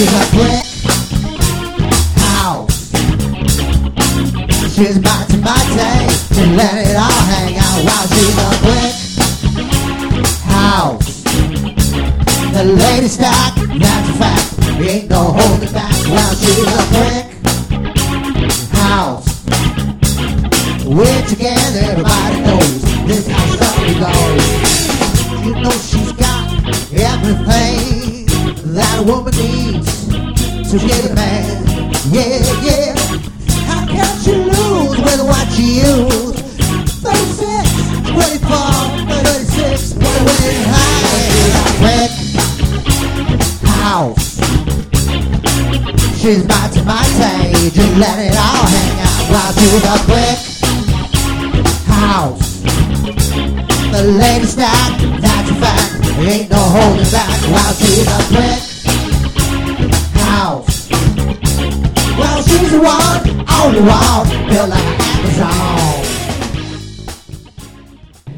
she's a brick house. She's mighty, to let it all hang out while she's a brick house. The lady stock, that's a fact. Ain't no holding back while she's a brick house. We're together, everybody knows this how something goes. You know she's got everything that a woman needs to get a man. Yeah, yeah. How can she lose with what she used? 36, 24, 36, way high. Brick house. She's mighty, just let it all hang out while she's a brick house. The lady stock, that's a fact. Ain't no holding back while she's a brick house. Well, she's the one, only one, built like an Amazon.